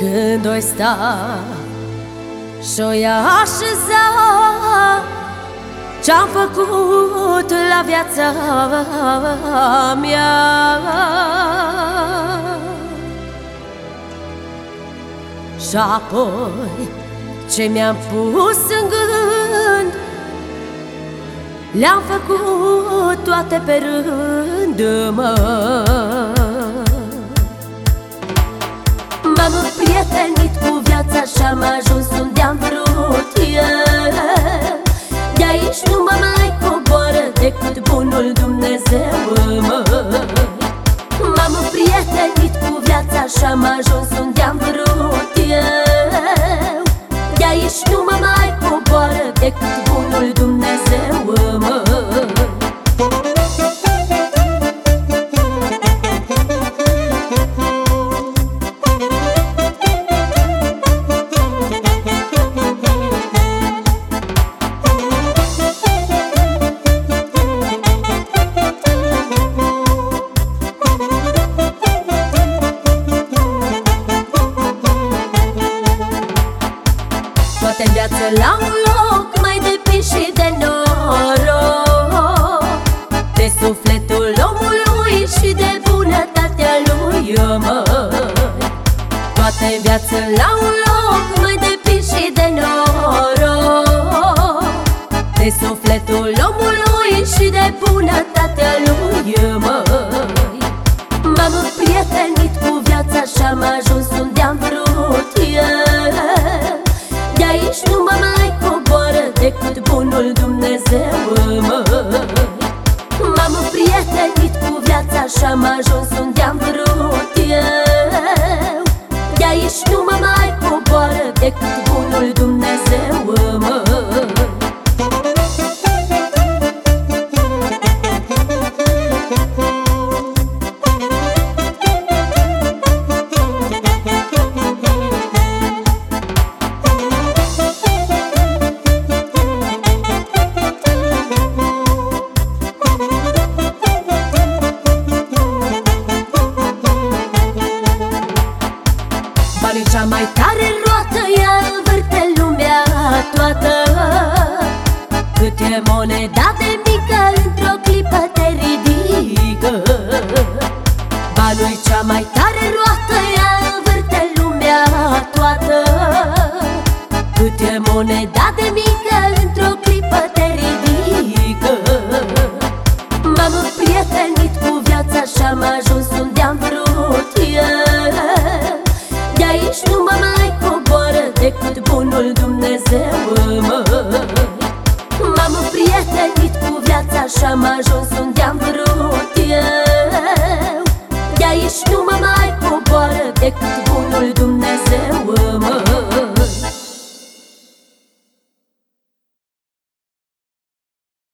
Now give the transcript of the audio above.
Când oi sta și-o ia așeza ce-am făcut la viața mea, și apoi ce mi-am pus în gând, le-am făcut toate pe rând, M-am împrietenit cu viața și-am ajuns unde-am vrut eu. De aici nu mă mai coboară decât bunul Dumnezeu, M-am împrietenit cu viața și-am ajuns unde-am vrut eu. De aici nu mă mai coboară decât bunul Dumnezeu, Toate în viață la un loc, mai depinde și de noroc, de sufletul omului și de bunătatea lui, Toate în viață la un loc, mai depinde și de noroc, de sufletul omului și de bunătatea lui, M-am împrietenit cu viața și-am ajuns unde-am vrut eu. De aici nu mă mai coboară decât bunul Dumnezeu, M-am împrietenit cu viața și-am ajuns unde-am vrut eu. De aici nu mă mai coboară decât bunul Dumnezeu, Banii cea mai tare roată, ea învârte lumea toată. Cât e moneda de mică, într-o clipă te ridică. Banii cea mai tare roată, ea învârte lumea toată. Cât e moneda de mică, într-o clipă te ridică. M-am împrietenit cu viața și-am ajuns unde-am vrut eu. De aici nu mă mai coboară decât bunul Dumnezeu, M-am împrietenit cu viața și-am ajuns unde-am vrut eu. De aici nu mă mai coboară decât bunul Dumnezeu,